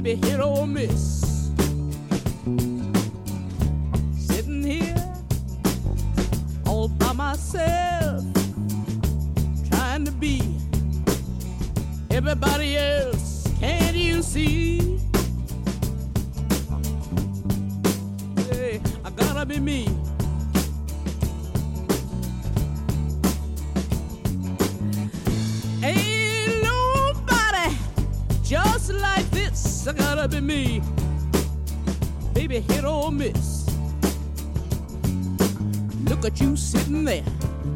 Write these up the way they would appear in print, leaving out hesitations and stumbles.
baby, hit or miss. Sitting here all by myself, trying to be everybody else. Can't you see? Hey, I gotta be me. Ain't nobody just like this. I gotta be me. Baby, hit or miss. Look at you sitting there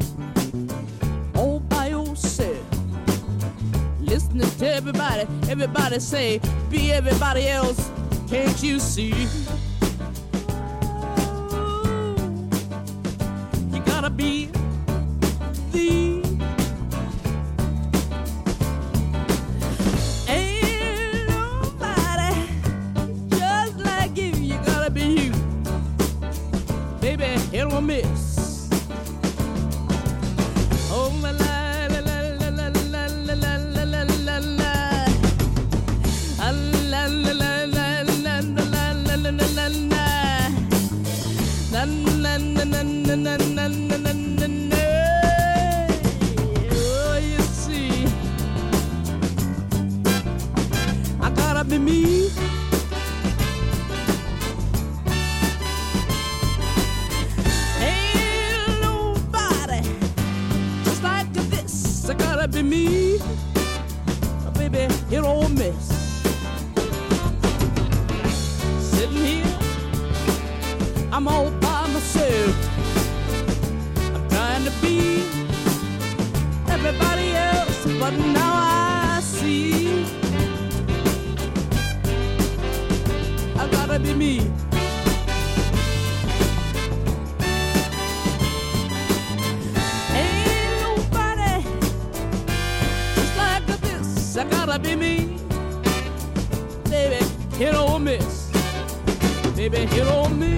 all by yourself, listening to everybody. Everybody say, be everybody else. Can't you see? You gotta be the. Ain't nobody just like you. You gotta be you. Baby, hit or miss. Oh la la la la la la la la la la la la la. Ah, la la la la la la la la la la la la. Na na na na na na na na na na. Oh, you see, I gotta be me. Ain't nobody just like this. I gotta be me. Oh, baby, hit or miss. Sitting here, I'm all by myself. I'm trying to be everybody else, but now I see I gotta be me. Ain't nobody just like this. I gotta be me. Baby, hit or miss. Baby, hit or miss.